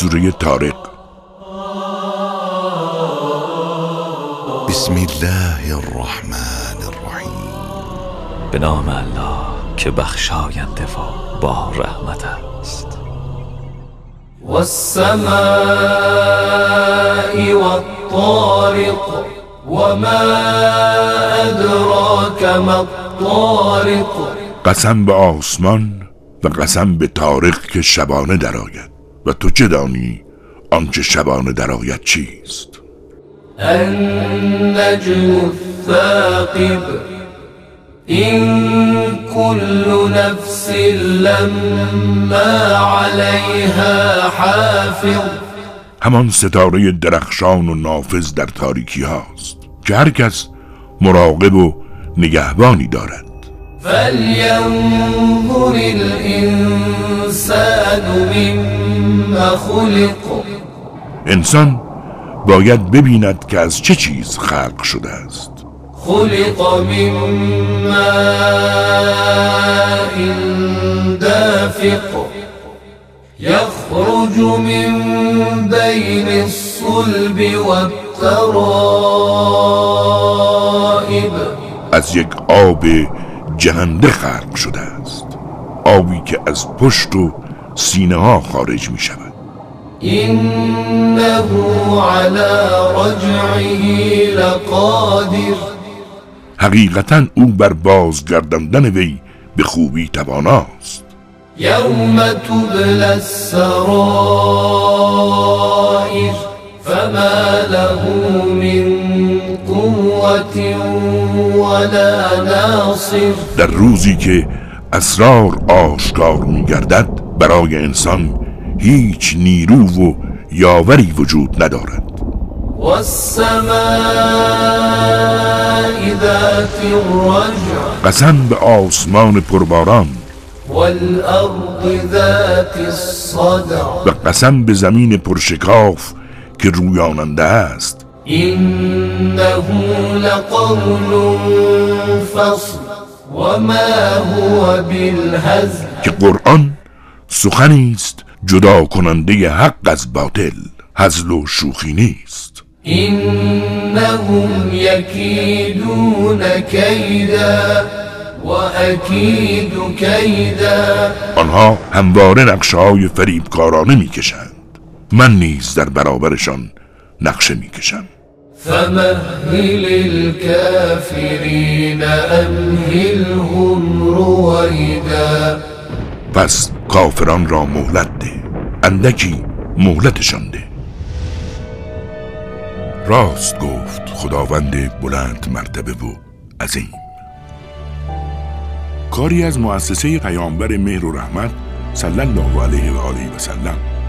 سوره طارق. بسم الله الرحمن الرحیم. به نام الله که بخشاینده و با رحمت است. والسماء والطارق وما ادراک ما الطارق. قسم به آسمان و قسم به طارق که شبانه درآید، و تو چه دانی آنچه شبانه درآید چیست؟ النجم الثاقب این كل نفس لما علیها حافظ. همان ستاره درخشان و نافذ در تاریکی هاست که هر کس مراقب و نگهبانی دارد. فلینظر الانسان مما خلق. انسان باید ببیند که از چه چیز خلق شده است. خلق من ماء دافق یخرج من بین الصلب والترائب. از یک آب جهنده خلق شده است، آبی که از پشت و سینه ها خارج می شود. اینه علی رجعه لقادر. حقیقتا او بر بازگرداندن وی به خوبی تواناست. یوم تبلی السرائر فما له من قوة ولا ناصر. در روزی که اسرار آشکار می گردد، برای انسان هیچ نیرو و یاوری وجود ندارد. والسماء ذات الرجع. قسم به آسمان پرباران والارض ذات الصدع. و قسم به زمین پرشکاف که رویاننده است. اینه لقول فصل وما هو بالهزل. که قرآن سخنی است جدا کننده حق از باطل، هزل و شوخی نیست. اینهم یکیدون کیدا و اکید کیدا. آنها همواره نقشه‌های فریبکارانه می‌کشند، من نیز در برابرشان نقشه می‌کشم. فمهل الكافرین امهلهم رویدا. پس کافران را مهلت ده، اندکی مهلتشان ده. راست گفت خداوند بلند مرتبه و عظیم. کاری از مؤسسه پیامبر مهر و رحمت صلی الله علیه و آله و سلم.